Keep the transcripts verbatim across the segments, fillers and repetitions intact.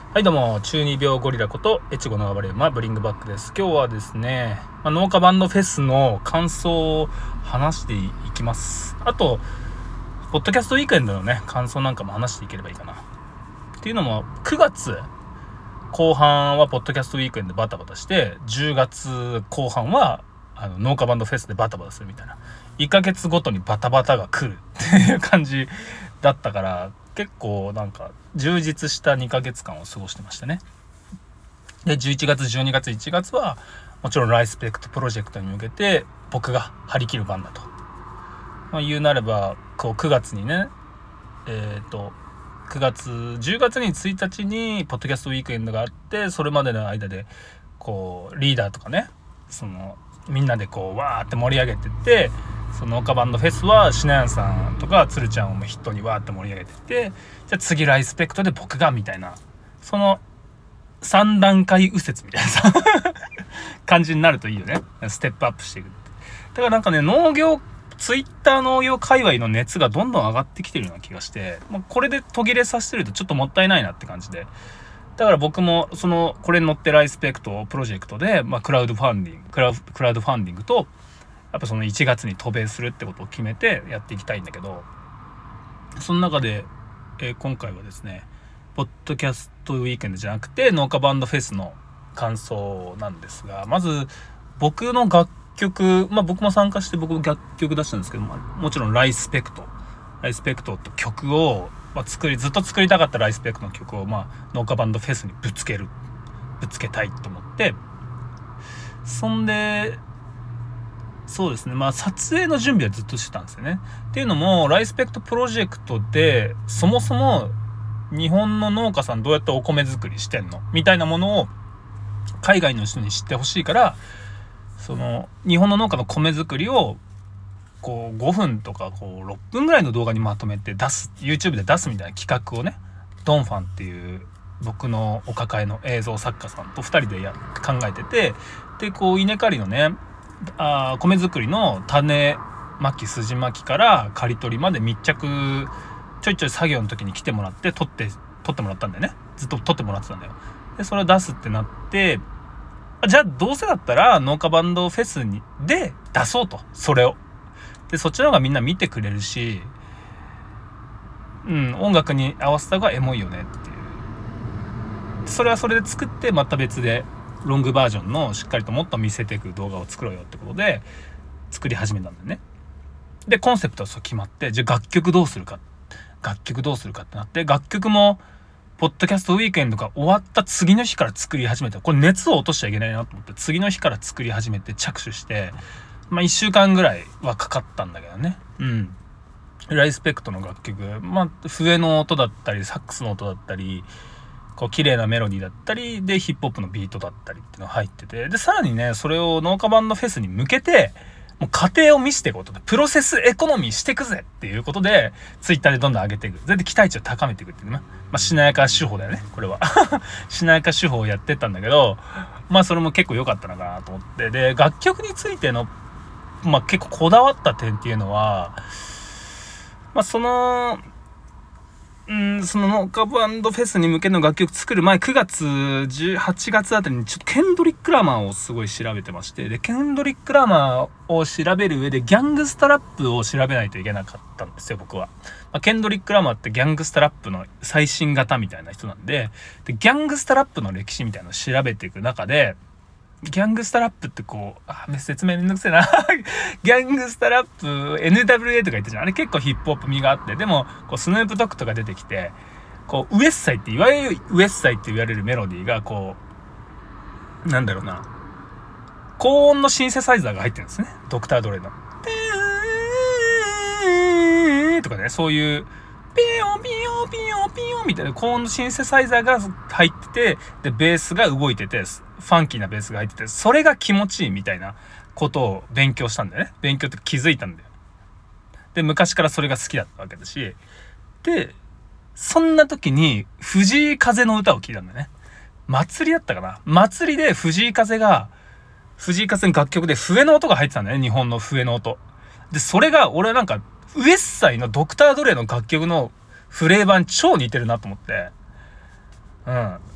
はいどうも、中二病ゴリラこと越後の暴れ馬ブリングバックです。今日はですね、まあ、農家バンドフェスの感想を話していきます。あとポッドキャストウィークエンドのね感想なんかも話していければいいかなっていうのも、くがつこう半はポッドキャストウィークエンドでバタバタして、じゅうがつこう半はあの農家バンドフェスでバタバタするみたいな、いっかげつごとにバタバタが来るっていう感じだったから、結構なんか充実したにかげつかんを過ごしてましたね。でじゅういちがつじゅうにがついちがつはもちろんライスペクトプロジェクトに向けて僕が張り切る番だと、まあ、言うなればこうくがつにねえっとくがつじゅうがつについたちにポッドキャストウィークエンドがあって、それまでの間でこうリーダーとかね、そのみんなでこうわーって盛り上げてって、その農家バンドフェスはしなやんさんとかつるちゃんをも筆頭にわーって盛り上げてって、じゃあ次ライスペクトで僕がみたいな、そのさんだんかい右折みたいなさ感じになるといいよね。ステップアップしていくって。だからなんかね、農業ツイッター農業界隈の熱がどんどん上がってきてるような気がして、まあ、これで途切れさせてるとちょっともったいないなって感じで、だから僕もそのこれに乗ってライスペクトプロジェクトで、まあ、クラウドファンディングクラウクラウドファンディングとやっぱそのいちがつに渡米するってことを決めてやっていきたいんだけど、その中で、えー、今回はですねポッドキャストウィークエンドじゃなくて農家バンドフェスの感想なんですが、まず僕の楽曲、まあ僕も参加して僕も楽曲出したんですけど、まあ、もちろんライスペクトライスペクトって曲を、まあ、作りずっと作りたかったライスペクトの曲を、まあ、農家バンドフェスにぶつけるぶつけたいと思って、そんでそうですね、まあ撮影の準備はずっとしてたんですよね。っていうのもライスペクトプロジェクトでそもそも日本の農家さんどうやってお米作りしてんのみたいなものを海外の人に知ってほしいから、その日本の農家の米作りをこうごふんとかこうろっぷんぐらいの動画にまとめて出す YouTube で出すみたいな企画をね、ドンファンっていう僕のお抱えの映像作家さんとふたりでや考えてて、でこう稲刈りのねあ米作りの種まき筋まきから刈り取りまで密着ちょいちょい作業の時に来てもらって撮って撮ってもらったんだよね。ずっと撮ってもらってたんだよ。でそれを出すってなって、じゃあどうせだったら農家バンドフェスにで出そうと、それをでそっちの方がみんな見てくれるし、うん音楽に合わせた方がエモいよねっていう、それはそれで作ってまた別でロングバージョンのしっかりともっと見せていく動画を作ろうよってことで作り始めたんだよね。でコンセプトはそう決まって、じゃあ楽曲どうするか楽曲どうするかってなって、楽曲もポッドキャストウィークエンドが終わった次の日から作り始めた。これ熱を落としちゃいけないなと思って次の日から作り始めて着手して、まあいっしゅうかんぐらいはかかったんだけどね。うんライスペクトの楽曲、まあ笛の音だったりサックスの音だったりこう綺麗なメロディーだったりでヒップホップのビートだったりっていうのが入ってて、でさらにねそれを農家バンドフェスに向けてもう過程を見せていくことでプロセスエコノミーしていくぜっていうことでツイッターでどんどん上げていく、で期待値を高めていくっていうね、まあしなやか手法だよねこれはしなやか手法をやってったんだけど、まあそれも結構良かったのかなと思って、で楽曲についてのまあ結構こだわった点っていうのは、まあそのうん、その農家バンドフェスに向けの楽曲作る前くがつじゅうはちがつあたりにちょっとケンドリック・ラマーをすごい調べてまして、でケンドリック・ラマーを調べる上でギャングスタラップを調べないといけなかったんですよ僕は。まあ、ケンドリック・ラマーってギャングスタラップの最新型みたいな人なんで、でギャングスタラップの歴史みたいなのを調べていく中で、ギャングスタラップってこうあ説明めんどくせえなギャングスタラップ エヌダブリューエー とか言ってじゃん、あれ結構ヒップホップ味があって、でもこうスヌープドッグとか出てきてこうウエッサイっていわゆるウエッサイって言われるメロディーがこうなんだろうな高音のシンセサイザーが入ってるんですね、ドクタードレのとかね、そういうピヨピヨピヨピヨみたいな高音のシンセサイザーが入ってて、でベースが動いててファンキーなベースが入ってて、それが気持ちいいみたいなことを勉強したんだよね。勉強って気づいたんだよ。で昔からそれが好きだったわけだし、でそんな時に藤井風の歌を聴いたんだよね。祭りだったかな、祭りで藤井風が藤井風の楽曲で笛の音が入ってたんだよね、日本の笛の音で、それが俺はなんかウエッサイのドクタードレの楽曲のフレーバーに超似てるなと思って、うん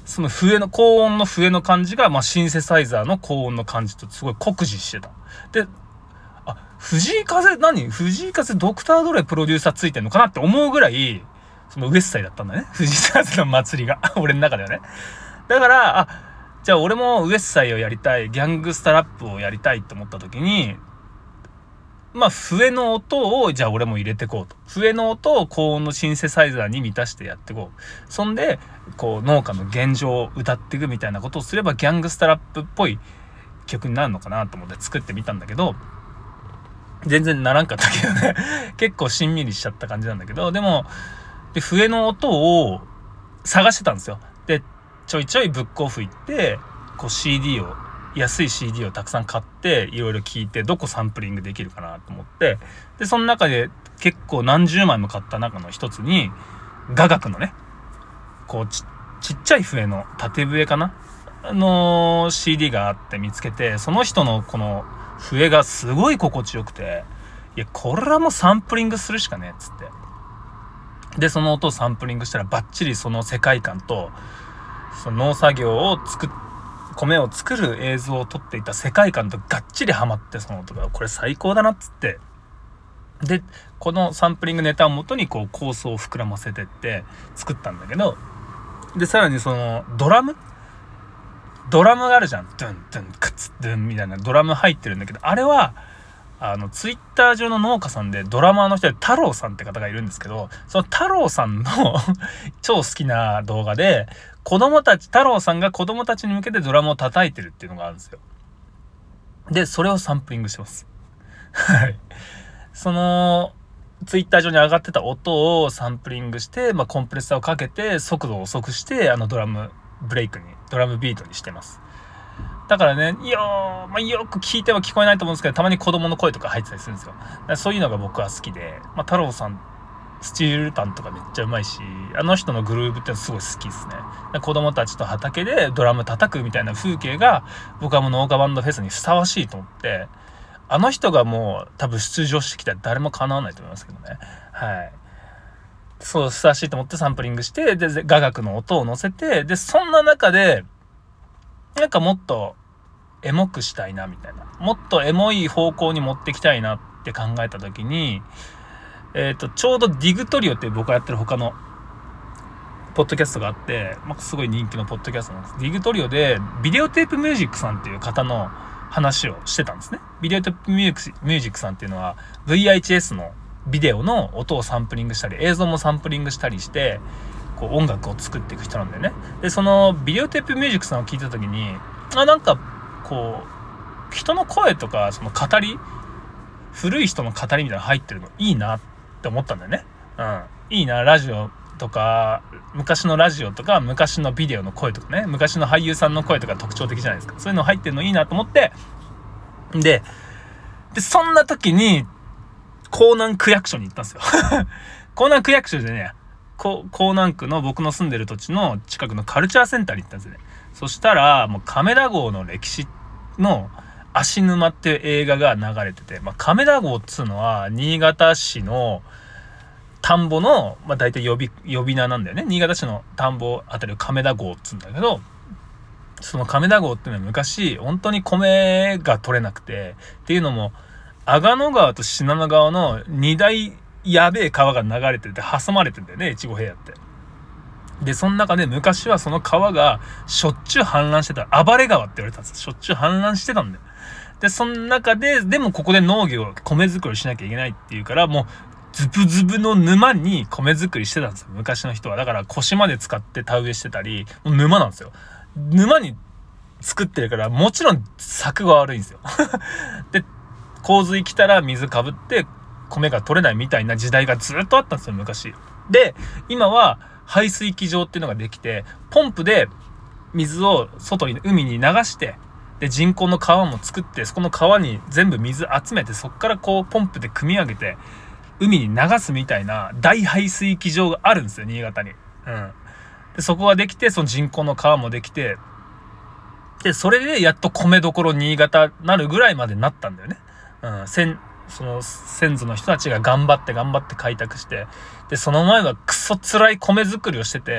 その笛の高音の笛の感じが、まあ、シンセサイザーの高音の感じとすごい酷似してた。で、あ、藤井風何藤井風ドクタードレプロデューサーついてんのかなって思うぐらい、そのウエストサイドだったんだね、藤井風の祭りが俺の中ではね。だからあじゃあ俺もウエストサイドをやりたい、ギャングスタラップをやりたいと思った時に、まあ笛の音をじゃあ俺も入れてこうと、笛の音を高音のシンセサイザーに満たしてやってこう、そんでこう農家の現状を歌っていくみたいなことをすればギャングスタラップっぽい曲になるのかなと思って作ってみたんだけど、全然ならんかったけどね結構しんみりしちゃった感じなんだけど、でもで笛の音を探してたんですよ。でちょいちょいブックオフ行ってこう シーディー を安い シーディー をたくさん買っていろいろ聞いて、どこサンプリングできるかなと思って、でその中で結構何十枚も買った中の一つに雅楽のねこう ち, ちっちゃい笛の縦笛かなの シーディー があって見つけて、その人のこの笛がすごい心地よくて、いやこれはもうサンプリングするしかねえっつって、でその音をサンプリングしたらバッチリその世界観とその農作業を作っ米を作る映像を撮っていた世界観とがっちりハマって、その音がこれ最高だなっつって、でこのサンプリングネタをもとにこう構想を膨らませてって作ったんだけど、でさらにそのドラムドラムがあるじゃん、ドゥンドゥンカツドゥンみたいなドラム入ってるんだけど、あれはあのツイッター上の農家さんでドラマーの人で太郎さんって方がいるんですけど、その太郎さんの超好きな動画で子供たち太郎さんが子供たちに向けてドラムを叩いてるっていうのがあるんですよ。でそれをサンプリングしてますはいそのツイッター上に上がってた音をサンプリングして、まあ、コンプレッサーをかけて速度を遅くしてあのドラムブレイクにドラムビートにしてます。だからね、いや、まあ、よく聞いては聞こえないと思うんですけど、たまに子供の声とか入ってたりするんですよ。だからそういうのが僕は好きで、まあ、太郎さんスチールパンとかめっちゃうまいし、あの人のグルーブってすごい好きですね。子供たちと畑でドラム叩くみたいな風景が僕はもう農家バンドフェスにふさわしいと思って、あの人がもう多分出場してきたら誰もかなわないと思いますけどね。はい。そうふさわしいと思ってサンプリングして、で雅楽の音を乗せて、でそんな中でなんかもっとエモくしたいなみたいな、もっとエモい方向に持ってきたいなって考えた時に、えーとちょうどディグトリオって僕がやってる他のポッドキャストがあって、まあ、すごい人気のポッドキャストなんです。ディグトリオでビデオテープミュージックさんっていう方の話をしてたんですね。ビデオテープミュージックさんっていうのは ブイエイチエス のビデオの音をサンプリングしたり映像もサンプリングしたりしてこう音楽を作っていく人なんだよね。でそのビデオテープミュージックさんを聞いた時に、あなんかこう人の声とかその語り、古い人の語りみたいなの入ってるのいいなって思ったんだよね。うん、いいな、ラジオとか昔のラジオとか昔のビデオの声とかね、昔の俳優さんの声とか特徴的じゃないですか。そういうの入ってるのいいなと思って、ででそんな時に江南区役所に行ったんですよ江南区役所でね、江南区の僕の住んでる土地の近くのカルチャーセンターに行ったんですよね。そしたらもう亀田号の歴史の足沼っていう映画が流れてて、まあ、亀田号っつうのは新潟市の田んぼの、まあ、大体呼び呼び名なんだよね。新潟市の田んぼあたりを亀田号っつうんだけど、その亀田号っていうのは昔本当に米が取れなくて、っていうのも阿賀野川と信濃川の二大やべえ川が流れてて挟まれてんだよね、越後平野って。でその中で昔はその川がしょっちゅう氾濫してた、暴れ川って言われたんです。しょっちゅう氾濫してたんだよ。でその中ででもここで農業米作りしなきゃいけないっていうから、もうズブズブの沼に米作りしてたんですよ、昔の人は。だから腰まで使って田植えしてたり、もう沼なんですよ。沼に作ってるからもちろん作が悪いんですよで洪水来たら水かぶって米が取れないみたいな時代がずっとあったんですよ、昔。で今は排水機場っていうのができて、ポンプで水を外に海に流して、で人工の川も作って、そこの川に全部水集めて、そこからこうポンプで汲み上げて海に流すみたいな大排水機場があるんですよ、新潟に。うん。でそこができて、その人工の川もできて、でそれでやっと米どころ新潟なるぐらいまでなったんだよね。うん。先その先祖の人たちが頑張って頑張って開拓して、でその前はクソ辛い米作りをしてて、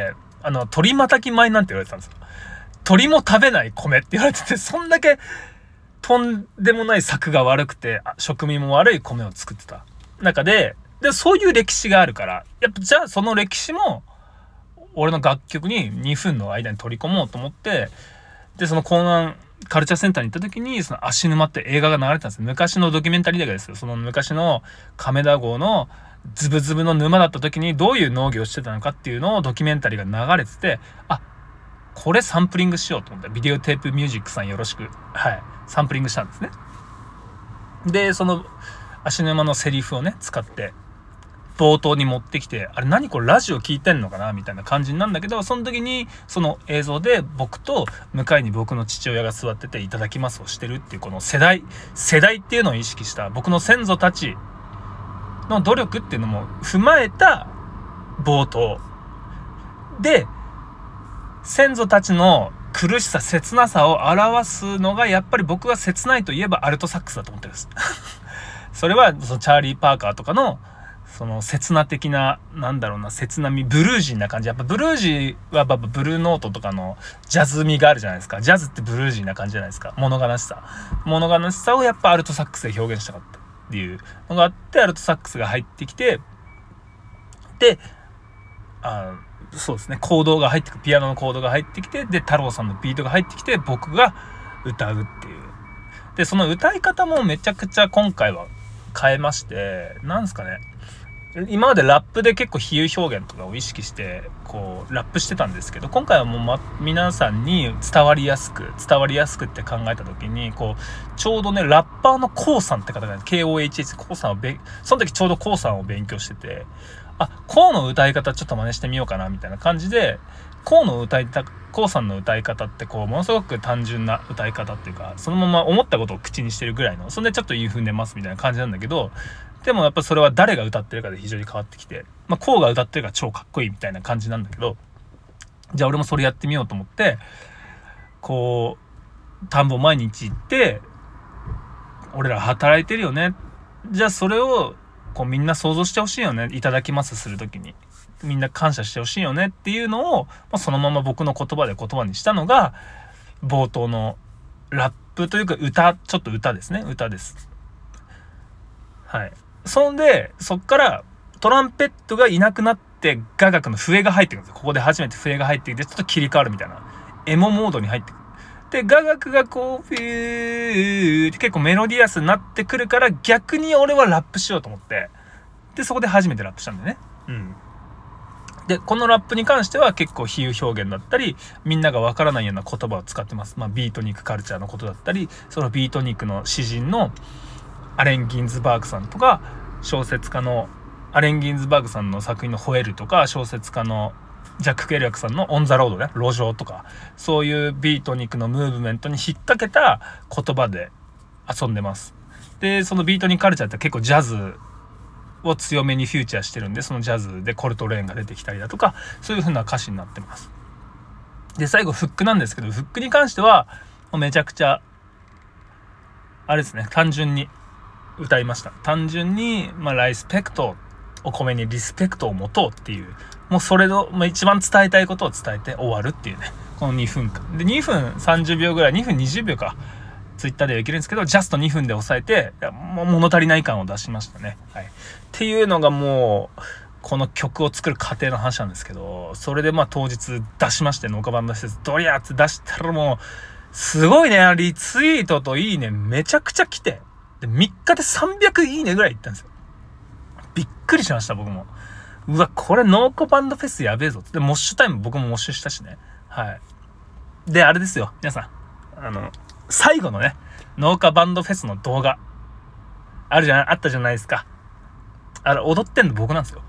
あの鳥またき米なんて言われてたんですよ。鳥も食べない米って言われてて、そんだけとんでもない作が悪くて食味も悪い米を作ってた中で、でそういう歴史があるから、やっぱじゃあその歴史も俺の楽曲ににふんの間に取り込もうと思って、でその江南カルチャーセンターに行った時に、その足沼って映画が流れてたんです。昔のドキュメンタリー映画ですよ。その昔の亀田郷のズブズブの沼だった時にどういう農業をしてたのかっていうのをドキュメンタリーが流れてて、あ、これサンプリングしようと思って、ビデオテープミュージックさんよろしく、はいサンプリングしたんですね。でその足沼のセリフをね使って冒頭に持ってきて、あれ何これラジオ聞いてんのかなみたいな感じなんだけど、その時にその映像で僕と向かいに僕の父親が座ってていただきますをしてるっていう、この世代世代っていうのを意識した僕の先祖たちの努力っていうのも踏まえた冒頭で、先祖たちの苦しさ切なさを表すのが、やっぱり僕が切ないといえばアルトサックスだと思ってるんですそれはそのチャーリー・パーカーとかのその切な的な、なんだろうな、切なみ、ブルージーな感じ。やっぱブルージーはやっぱブルーノートとかのジャズ味があるじゃないですか。ジャズってブルージーな感じじゃないですか。物悲しさ物悲しさをやっぱアルトサックスで表現したかったっていうのがあって、アルトサックスが入ってきて、であそうですねコードが入ってくピアノのコードが入ってきて、で太郎さんのビートが入ってきて、僕が歌うっていう。でその歌い方もめちゃくちゃ今回は変えまして、なんですかね、今までラップで結構比喩表現とかを意識してこうラップしてたんですけど、今回はもう、ま、皆さんに伝わりやすく伝わりやすくって考えた時に、こうちょうどねラッパーのコウさんって方が ケーオーエイチエイチ コウさんをべその時ちょうどコウさんを勉強してて、あ、コウの歌い方ちょっと真似してみようかなみたいな感じで、コウの歌いたコウさんの歌い方ってこうものすごく単純な歌い方っていうか、そのまま思ったことを口にしてるぐらいの、そんでちょっと言い踏んでますみたいな感じなんだけど、でもやっぱそれは誰が歌ってるかで非常に変わってきて、まあコウが歌ってるから超かっこいいみたいな感じなんだけど、じゃあ俺もそれやってみようと思って、こう田んぼ毎日行って、俺ら働いてるよね、じゃあそれをこうみんな想像してほしいよね、いただきますするときにみんな感謝してほしいよねっていうのを、まあ、そのまま僕の言葉で言葉にしたのが冒頭のラップというか歌、ちょっと歌ですね、歌です。はい。そんでそっからトランペットがいなくなって雅楽の笛が入ってくるんですよ。ここで初めて笛が入ってきてちょっと切り替わるみたいなエモモードに入ってくる。で雅楽がこうフィーって結構メロディアスになってくるから、逆に俺はラップしようと思って、でそこで初めてラップしたんだよね。うんでこのラップに関しては結構比喩表現だったり、みんながわからないような言葉を使ってます。まあビートニックカルチャーのことだったり、そのビートニックの詩人のアレン・ギンズバーグさんとか、小説家のアレン・ギンズバーグさんの作品の吠えるとか、小説家のジャック・ケリアクさんのオン・ザ・ロードね、路上とか、そういうビートニックのムーブメントに引っ掛けた言葉で遊んでます。でそのビートニックカルチャーって結構ジャズを強めにフューチャーしてるんで、そのジャズでコルトレーンが出てきたりだとか、そういう風な歌詞になってます。で最後フックなんですけど、フックに関してはめちゃくちゃあれですね、単純に歌いました。単純にまあライスペクト、お米にリスペクトを持とうっていう、もうそれの、まあ、一番伝えたいことを伝えて終わるっていうね、このにふんかんでにふんさんじゅうびょうぐらい、にふんにじゅうびょうかツイッターではいけるんですけど、ジャストにふんで抑えて、もう物足りない感を出しましたね。はい。っていうのがもうこの曲を作る過程の話なんですけど、それでまあ当日出しまして、農家バンド施設ドリャーって出したら、もうすごいね、リツイートといいねめちゃくちゃ来て、でみっかでさんびゃくいいねぐらいいったんですよ。びっくりしました僕も。うわこれ農家バンドフェスやべえぞって。モッシュタイム僕もモッシュしたしね。はい。であれですよ皆さん、あの最後のね農家バンドフェスの動画あるじゃないあったじゃないですか。あれ踊ってんの僕なんですよ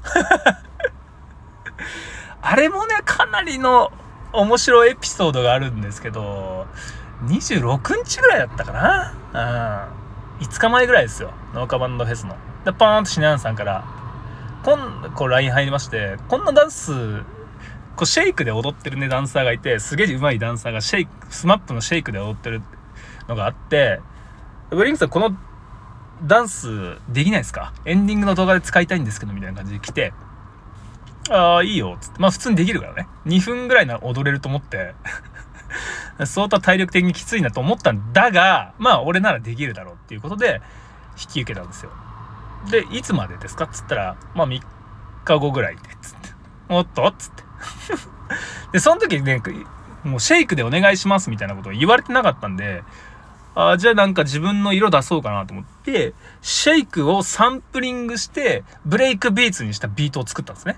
あれもねかなりの面白いエピソードがあるんですけど、にじゅうろくにちぐらいだったかな、うん、いつかまえぐらいですよ、農家バンドフェスの。でポーンとシナヤンさんからこんこう ライン 入りまして、こんなダンスこうシェイクで踊ってるねダンサーがいて、すげえ上手いダンサーがシェイクスマップのシェイクで踊ってるのがあって、ウェリングさんこのダンスできないですか、エンディングの動画で使いたいんですけどみたいな感じで来て、 ああ、いいよ、つって。まあ普通にできるからね。にふんぐらいなら踊れると思って、相当体力的にきついなと思ったんだが、まあ俺ならできるだろうっていうことで、引き受けたんですよ。で、いつまでですかっつったら、まあみっかごぐらいで、つって。おっとっつって。で、その時ね、もうシェイクでお願いしますみたいなことを言われてなかったんで、あ、じゃあなんか自分の色出そうかなと思って、シェイクをサンプリングして、ブレイクビーツにしたビートを作ったんですね。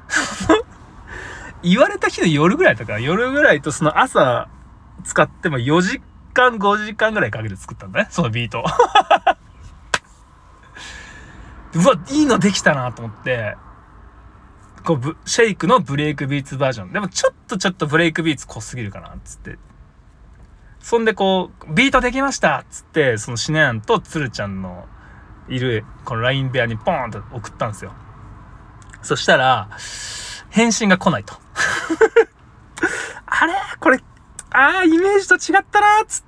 言われた日の夜ぐらいだから、夜ぐらいとその朝使ってもよじかん、ごじかんぐらいかけて作ったんだね、そのビート。うわ、いいのできたなと思って、こうブシェイクのブレイクビーツバージョン。でもちょっとちょっとブレイクビーツ濃すぎるかなっつって。そんでこう、ビートできましたっつって、そのシネアンとツルちゃんのいる、この ライン 部屋にポーンと送ったんですよ。そしたら、返信が来ないと。あれこれ、あー、イメージと違ったなーっつって。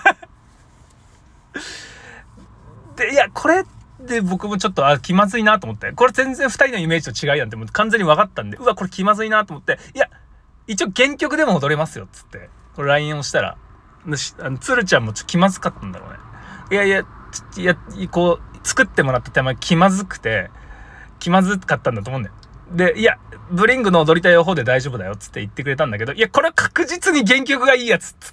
で、いや、これで僕もちょっと、あ、気まずいなと思って。これ全然二人のイメージと違いなんてもう完全に分かったんで、うわ、これ気まずいなと思って、いや、一応原曲でも踊れますよっつって、これ ライン をしたら、あのつるちゃんもちょっと気まずかったんだろうね。いやいや、いや、こう、作ってもらった手前気まずくて、気まずかったんだと思うんだよ。で、いや、ブリングの踊りたい方で大丈夫だよっつって言ってくれたんだけど、いや、これは確実に原曲がいいやつっつって。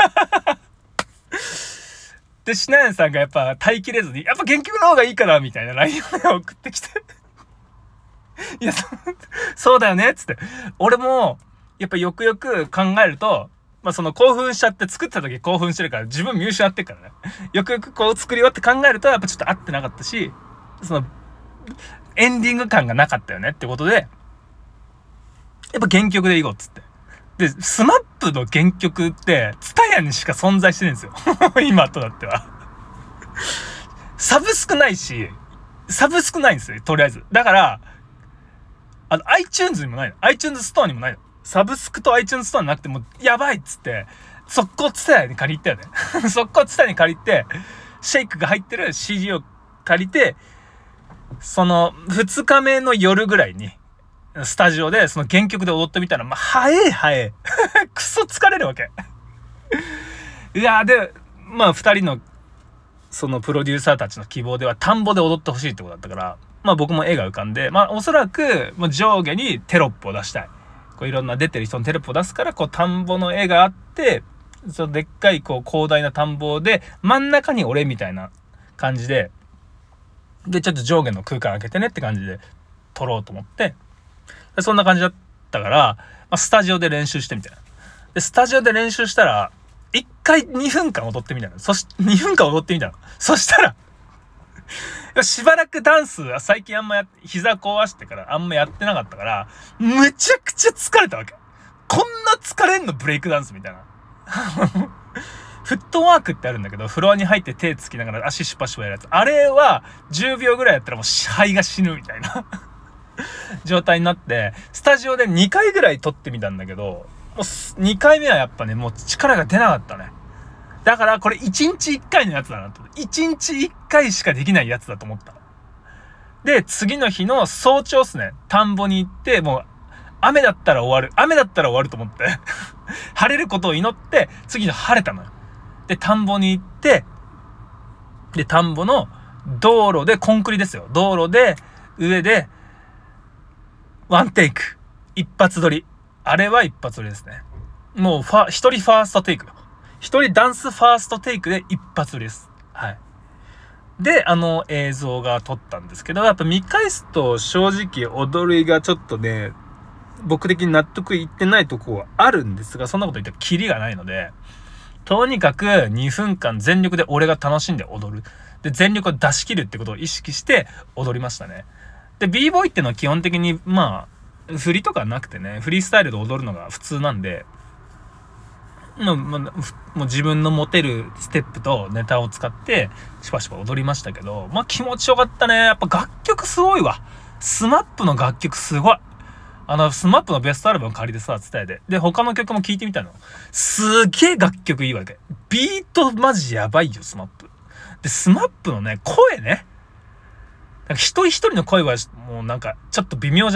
で、シナヤンさんがやっぱ耐えきれずに、やっぱ原曲の方がいいからみたいな ライン を送ってきて。いや、そうだよねっつって。俺も、やっぱよくよく考えると、まあその興奮しちゃって作った時興奮してるから自分見失ってるからね。よくよくこう作り終わって考えるとやっぱちょっと合ってなかったし、そのエンディング感がなかったよねってことで、やっぱ原曲でいこうっつって。で、スマップの原曲ってツタヤにしか存在してるんですよ。今となっては。サブスクないし、サブスクないんですよ、とりあえず。だから、あの iTunes にもないの。iTunes ストアにもないの。サブスクと iTunes ストアなくてもやばいっつって、速攻ツタヤに借り行ったよね。速攻ツタヤに借りて、シェイクが入ってる シーディー を借りて、そのふつかめの夜ぐらいに、スタジオでその原曲で踊ってみたら、まあ、早え早え。クソ疲れるわけ。いやで、まあ二人の、そのプロデューサーたちの希望では田んぼで踊ってほしいってことだったから、まあ僕も絵が浮かんで、まあおそらく、まあ、上下にテロップを出したい。こういろんな出てる人のテロップを出すから、こう田んぼの絵があって、そのでっかいこう広大な田んぼで、真ん中に俺みたいな感じで、で、ちょっと上下の空間開けてねって感じで撮ろうと思って、そんな感じだったから、まあ、スタジオで練習してみたいな。で、スタジオで練習したら、一回にふんかん踊ってみたの。そし、にふんかん踊ってみたの。そしたら、しばらくダンスは最近あんまやって、膝壊してからあんまやってなかったから、むちゃくちゃ疲れたわけ。こんな疲れんのブレイクダンスみたいな。フットワークってあるんだけど、フロアに入って手つきながら足シュパシュパやるやつ。あれはじゅうびょうぐらいやったらもう肺が死ぬみたいな状態になって、スタジオでにかいぐらい撮ってみたんだけど、もうにかいめはやっぱね、もう力が出なかったね。だからこれいちにちいっかいのやつだなと。いちにちいっかいしかできないやつだと思った。で、次の日の早朝っすね。田んぼに行って、もう雨だったら終わる。雨だったら終わると思って。晴れることを祈って、次の晴れたのよ。で、田んぼに行って、で、田んぼの道路で、コンクリですよ。道路で、上で、ワンテイク。一発撮り。あれは一発撮りですね。もうファ、一人ファーストテイクよ。一人ダンスファーストテイクで一発撮りです。はい。で、あの映像が撮ったんですけど、やっぱ見返すと正直踊りがちょっとね、僕的に納得いってないとこはあるんですが、そんなこと言ったらキリがないので、とにかくにふんかん全力で俺が楽しんで踊る。で、全力を出し切るってことを意識して踊りましたね。で、b ボーイってのは基本的に、まあ、振りとかなくてね、フリースタイルで踊るのが普通なんで、もう、もう自分の持てるステップとネタを使ってシュパシュパ踊りましたけど、まあ気持ちよかったね。やっぱ楽曲すごいわ。スマップの楽曲すごい。あのスマップのベストアルバム借りてさ、伝えて、で他の曲も聴いてみたの。すげえ楽曲いいわけ。ビートマジやばいよ、スマップ。でスマップのね、声ね、なんか一人一人の声はもうなんかちょっと微妙じゃない。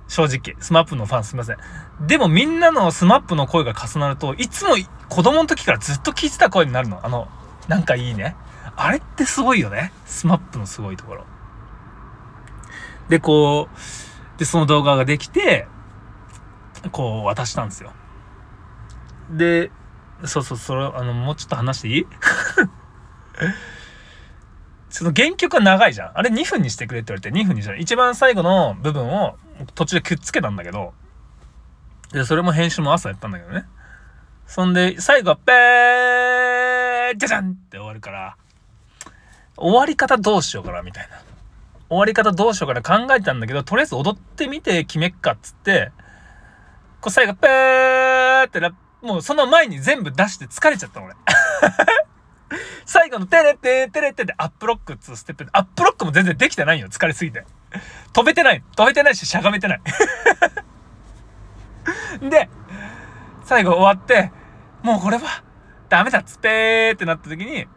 正直。スマップのファンすいません。でもみんなのスマップの声が重なると、いつも子供の時からずっと聞いてた声になるの。あの、なんかいいね。あれってすごいよね。スマップのすごいところ。で、こう、で、その動画ができて、こう渡したんですよ。で、そうそう、それ、あの、もうちょっと話していいその原曲は長いじゃん。あれにふんにしてくれって言われてにふんにしたら、一番最後の部分を途中でくっつけたんだけど、で、それも編集も朝やったんだけどね。そんで、最後は、ペーじゃじゃんって終わるから、終わり方どうしようかな、みたいな。終わり方どうしようかな考えたんだけど、とりあえず踊ってみて決めっかっつって、こう最後、ペーってラップ、もうその前に全部出して疲れちゃった俺。最後のテレテテレテでアップロックっつうステップで、アップロックも全然できてないよ、疲れすぎて。飛べてない。飛べてないし、しゃがめてない。で、最後終わって、もうこれはダメだっつってーってなった時に、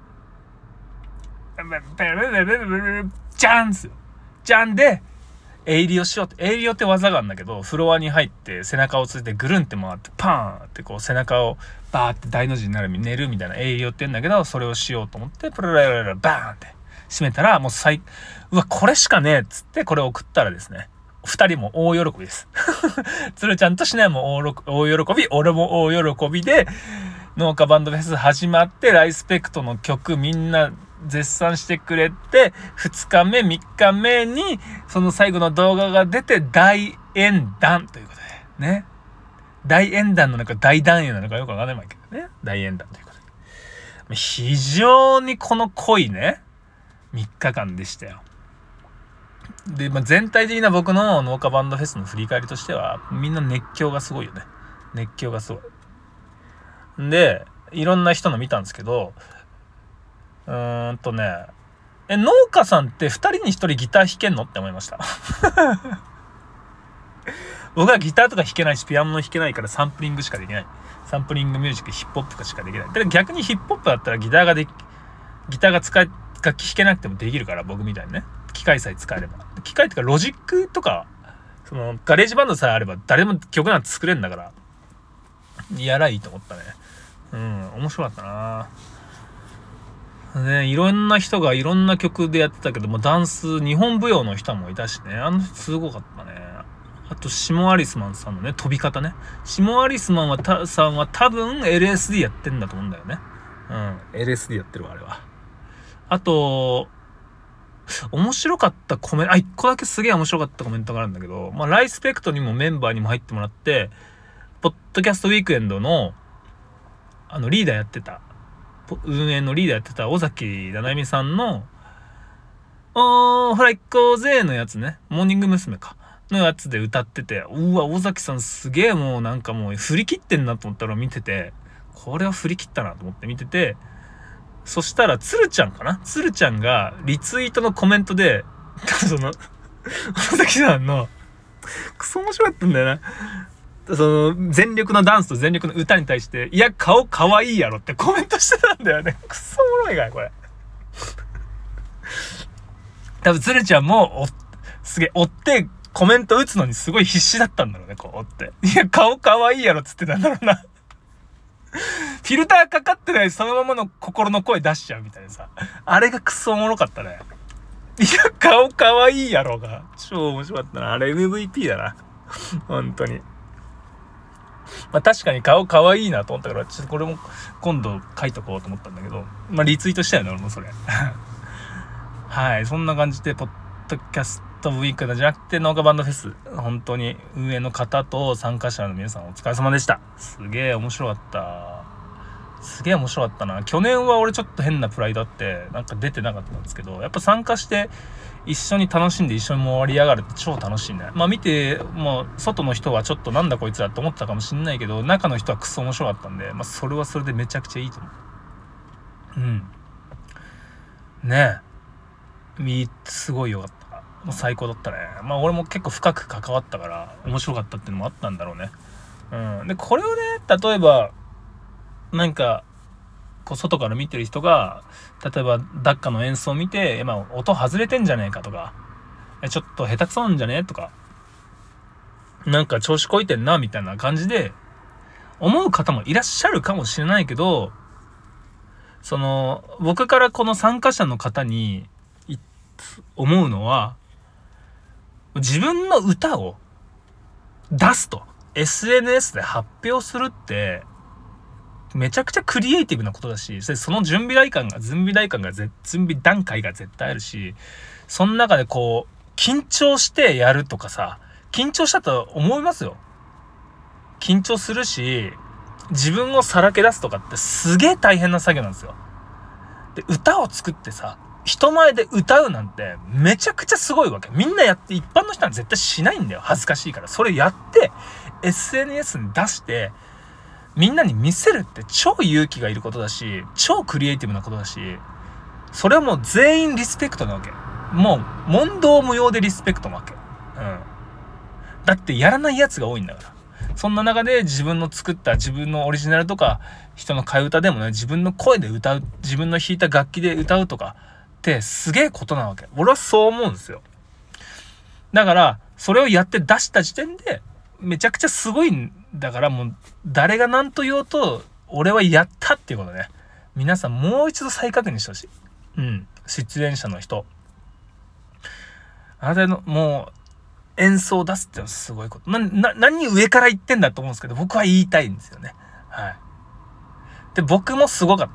じゃんっすよ。じゃんで、エイリオしようって、エイリオって技があるんだけど、フロアに入って背中をついてぐるんって回ってパーンってこう背中をバーって大の字になる寝るみたいなエイリオって言うんだけど、それをしようと思ってプルラララバーンって閉めたら、もう最うわこれしかねえっつってこれを送ったらですね、二人も大喜びです。つるちゃんとしないも大喜び、俺も大喜びで、農家バンドフェス始まって、ライスペクトの曲みんな絶賛してくれて、ふつかめみっかめにその最後の動画が出て大演談ということでね、大演談なのか大団円なのかよくわかんないけどね、大演談ということで、非常にこの濃いねみっかかんでしたよ。で、まあ、全体的な僕の農家バンドフェスの振り返りとしては、みんな熱狂がすごいよね。熱狂がすごい。で、いろんな人の見たんですけど、うーんとね、え、農家さんってふたりにひとりギター弾けんのって思いました。僕はギターとか弾けないし、ピアノも弾けないからサンプリングしかできない。サンプリングミュージック、ヒップホップしかできない。だから逆にヒップホップだったらギターができ、ギターが使え、楽器弾けなくてもできるから、僕みたいにね。機械さえ使えれば。機械ってかロジックとか、そのガレージバンドさえあれば誰でも曲なんて作れるんだから、やらいいと思ったね。うん、面白かったな。ね、いろんな人がいろんな曲でやってたけども、ダンス、日本舞踊の人もいたしね、あの人すごかったね。あと、シモアリスマンさんのね、飛び方ね。シモアリスマンはたさんは多分 エルエスディー やってんだと思うんだよね。うん、エルエスディー やってるわ、あれは。あと、面白かったコメント、あ、一個だけすげえ面白かったコメントがあるんだけど、まあ、ライスペクトにもメンバーにも入ってもらって、ポッドキャストウィークエンドの、あの、リーダーやってた、運営のリーダーやってた尾崎七海さんの、おー、ほら行こうぜのやつね、モーニング娘。か、のやつで歌ってて、うわ、尾崎さんすげえもうなんかもう振り切ってんなと思ったら見てて、これは振り切ったなと思って見てて、そしたら、つるちゃんかなつるちゃんが、リツイートのコメントで、その、尾崎さんの、クソ面白かったんだよな。その、全力のダンスと全力の歌に対して、いや、顔かわいいやろってコメントしてたんだよね。クソおもろいかい、これ。多分、つるちゃんも、お、すげえ、追って、コメント打つのにすごい必死だったんだろうね、こう、追って。いや、顔かわいいやろっつってたんだろうな。フィルターかかってないそのままの心の声出しちゃうみたいなさ。あれがクソおもろかったね。いや、顔かわいいやろが。超面白かったな。あれ エムブイピー だな。本当に。まあ確かに顔かわいいなと思ったから、ちょっとこれも今度書いとこうと思ったんだけど、まあリツイートしたよね、俺もそれ。はい、そんな感じで、ポッドキャストウィークじゃなくて、農家バンドフェス、本当に運営の方と参加者の皆さんお疲れ様でした。すげえ面白かった。すげえ面白かったな。去年は俺ちょっと変なプライドあって、なんか出てなかったんですけど、やっぱ参加して一緒に楽しんで一緒に盛り上がるって超楽しいね。まあ見て、もう外の人はちょっとなんだこいつらって思ってたかもしんないけど、中の人はクソ面白かったんで、まあそれはそれでめちゃくちゃいいと思う。うん。ねえ。すごいよかった。もう最高だったね。まあ俺も結構深く関わったから面白かったっていうのもあったんだろうね。うん。で、これをね、例えば、なんか、こう外から見てる人が、例えばダッカの演奏を見て、まあ音外れてんじゃねえかとか、ちょっと下手くそなんじゃねえとか、 なんか調子こいてんなみたいな感じで思う方もいらっしゃるかもしれないけど、その僕からこの参加者の方に思うのは、自分の歌を出すと エスエヌエス で発表するってめちゃくちゃクリエイティブなことだし、その準備代感が準備代感が準備段階が絶対あるし、その中でこう緊張してやるとかさ、緊張したと思いますよ。緊張するし、自分をさらけ出すとかってすげえ大変な作業なんですよ。で、歌を作ってさ、人前で歌うなんてめちゃくちゃすごいわけ。みんなやって、一般の人は絶対しないんだよ。恥ずかしいから。それやって エスエヌエス に出してみんなに見せるって超勇気がいることだし、超クリエイティブなことだし、それはもう全員リスペクトなわけ。もう問答無用でリスペクトなわけ。うん。だってやらないやつが多いんだから。そんな中で自分の作った自分のオリジナルとか、人の替え歌でもね、自分の声で歌う、自分の弾いた楽器で歌うとかってすげえことなわけ。俺はそう思うんですよ。だからそれをやって出した時点でめちゃくちゃすごいんだから、もう誰が何と言おうと俺はやったっていうことね、皆さんもう一度再確認してほしい。うん、出演者の人、あなたのもう演奏を出すってのはすごいこと。な、な、何上から言ってんだと思うんですけど、僕は言いたいんですよね。はい。で、僕もすごかった。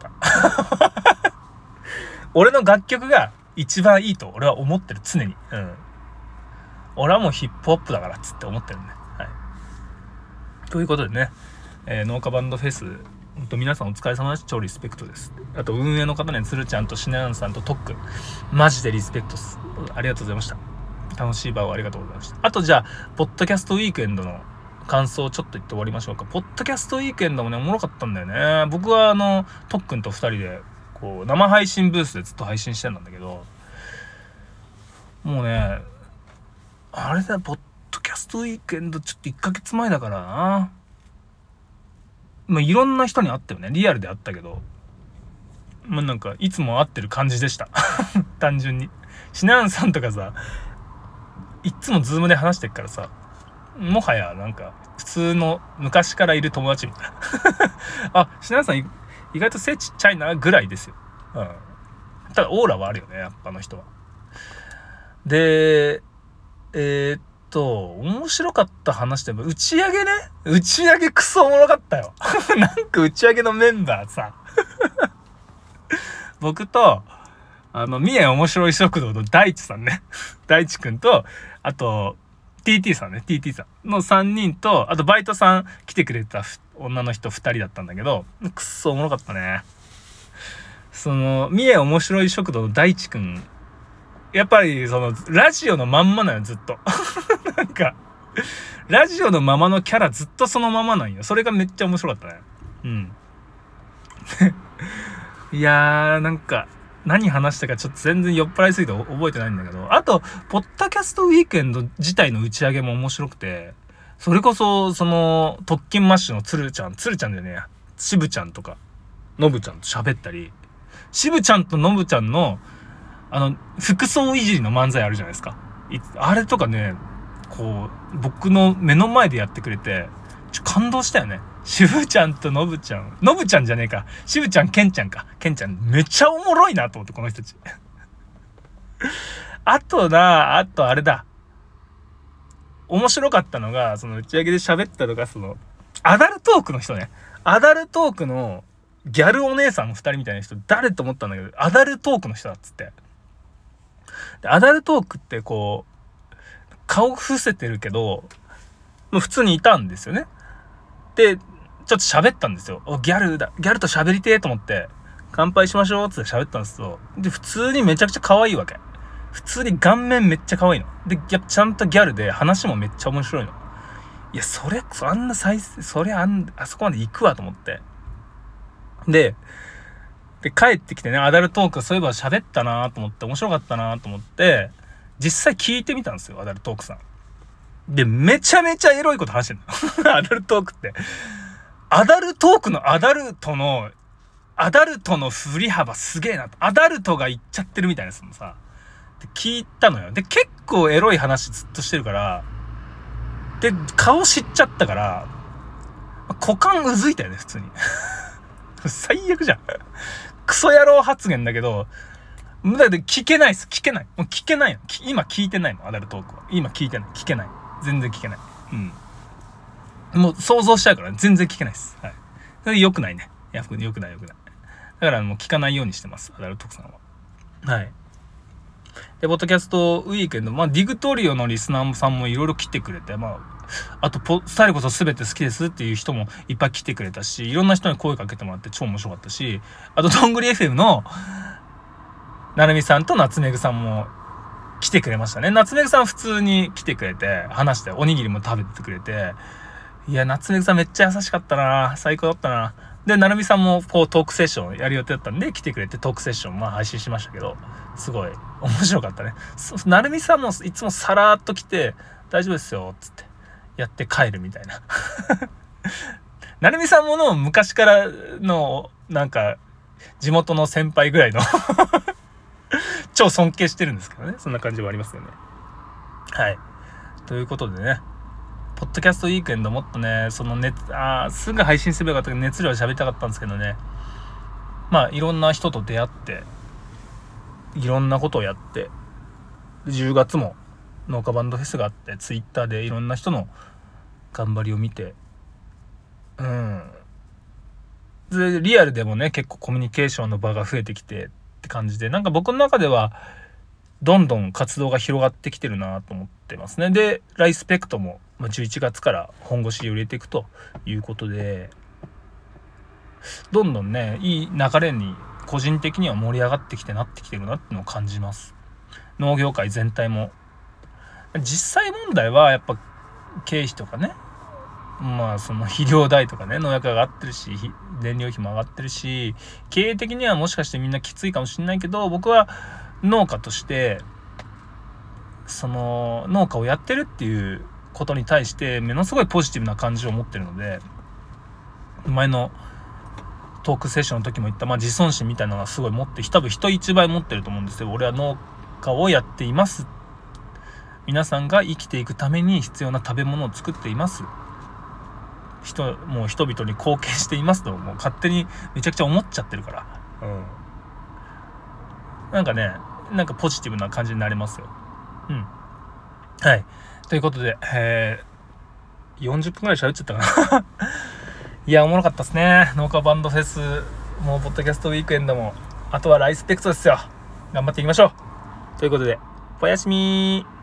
俺の楽曲が一番いいと俺は思ってる、常に。うん。俺はもうヒップホップだからっつって思ってるね。はい。ということでね、えー、農家バンドフェス、本当皆さんお疲れ様です。超リスペクトです。あと運営の方ね、つるちゃんとしなやんさんとトック、マジでリスペクトです。ありがとうございました。楽しい場をありがとうございました。あとじゃあポッドキャストウィークエンドの感想をちょっと言って終わりましょうか。ポッドキャストウィークエンドもね、おもろかったんだよね。僕はあのとっくんとふたりでこう生配信ブースでずっと配信してたんだけど、もうね、あれだ、ポッドキャストウィークエンドちょっといっかげつまえだからな。まあいろんな人に会ったよね。リアルで会ったけど、まあなんかいつも会ってる感じでした単純に。しなやんさんとかさ、いっつもズームで話してっからさ、もはやなんか普通の昔からいる友達みたいなあ、しなやんさん意外と背ちっちゃいなぐらいですよ。うん。ただオーラはあるよね、やっぱあの人は。で、えー、っと面白かった話でも打ち上げね、打ち上げクソおもろかったよなんか打ち上げのメンバーさ僕とあの三重面白い食堂の大地さんね大地くんと、あと ティーティー さんね ティーティー さんのさんにんと、あとバイトさん来てくれた女の人ふたりだったんだけど、くっそおもろかったね。その三重面白い食堂の大地くん、やっぱりそのラジオのまんまなのよ、ずっとなんかラジオのままのキャラずっとそのままなんよ。それがめっちゃ面白かったね。うんいやー、なんか何話したかちょっと全然酔っ払いすぎて覚えてないんだけど、あとポッドキャストウィークエンド自体の打ち上げも面白くて、それこそその特勤マッシュのつるちゃんつるちゃんだよね、しぶちゃんとかのぶちゃんと喋ったり、しぶちゃんとのぶちゃんのあの服装いじりの漫才あるじゃないですか。あれとかね、こう僕の目の前でやってくれてちょ感動したよね。しぶちゃんとのぶちゃん、のぶちゃんじゃねえか、しぶちゃんけんちゃんか、けんちゃんめっちゃおもろいなと思って、この人たちあとな、あとあれだ、面白かったのが、その打ち上げで喋ったのが、そのアダルトークの人ね、アダルトークのギャルお姉さんふたりみたいな人、誰と思ったんだけど、アダルトークの人だっつって。でアダルトークってこう顔伏せてるけどもう普通にいたんですよね。でちょっと喋ったんですよ。おギャルだ、ギャルと喋りてえと思って乾杯しましょうって喋ったんですよ。で普通にめちゃくちゃ可愛いわけ。普通に顔面めっちゃ可愛いので、やっぱちゃんとギャルで話もめっちゃ面白いの。いやそれあんな再生、それあんあそこまで行くわと思って、でで帰ってきてね、アダルトークそういえば喋ったなと思って、面白かったなと思って実際聞いてみたんですよ、アダルトークさんで。めちゃめちゃエロいこと話してんのアダルトークって、アダルトークのアダルトのアダルトの振り幅すげえなと、アダルトが言っちゃってるみたいなそのさで聞いたのよ。で結構エロい話ずっとしてるから、 で顔知っちゃったから股間うずいたよね普通に最悪じゃんクソ野郎発言だけど、だって聞けないっす聞けないもう聞けないよ今聞いてないのアダルトークは今聞いてない聞けない全然聞けないうんもう想像しちゃうから全然聞けないっすはいそれ良くないねいや良くない良くないだからもう聞かないようにしてますアダルトークさんははいでポッドキャストウィークエンドまあディグトリオのリスナーさんもいろいろ来てくれてまああとポスタイルこそ全て好きですっていう人もいっぱい来てくれたしいろんな人に声かけてもらって超面白かったしあとどんぐり エフエム のなるみさんと夏めぐさんも来てくれましたね夏めぐさん普通に来てくれて話しておにぎりも食べてくれていや夏めぐさんめっちゃ優しかったな最高だったなでなるみさんもこうトークセッションやる予定だったんで来てくれてトークセッションまあ配信しましたけどすごい面白かったねなるみさんもいつもさらっと来て大丈夫ですよっつってやって帰るみたいななるみさんもの昔からのなんか地元の先輩ぐらいの超尊敬してるんですけどねそんな感じはありますよねはいということでねポッドキャストウィークエンドもっとねその熱あすぐ配信すればよかったけど熱量で喋りたかったんですけどねまあいろんな人と出会っていろんなことをやってじゅうがつも農家バンドフェスがあってツイッターでいろんな人の頑張りを見てうんでリアルでもね結構コミュニケーションの場が増えてきてって感じでなんか僕の中ではどんどん活動が広がってきてるなと思ってますねでライスペクトもじゅういちがつから本腰を入れていくということでどんどんねいい流れに個人的には盛り上がってきてなってきてるなっていうのを感じます農業界全体も実際問題はやっぱ経費とかねまあその肥料代とかね農薬が上がってるし燃料費も上がってるし経営的にはもしかしてみんなきついかもしれないけど僕は農家としてその農家をやってるっていうことに対してものすごいポジティブな感じを持ってるので前のトークセッションの時も言った、まあ、自尊心みたいなのがすごい持って多分人一倍持ってると思うんですよ俺は農家をやっています皆さんが生きていくために必要な食べ物を作っています人もう人々に貢献していますともう勝手にめちゃくちゃ思っちゃってるから、うん、なんかねなんかポジティブな感じになりますようんはいということで、えー、よんじゅっぷんぐらい喋っちゃったかないやおもろかったですね農家バンドフェスもうポッドキャストウィークエンドもあとはライスペクトですよ頑張っていきましょうということでおやすみ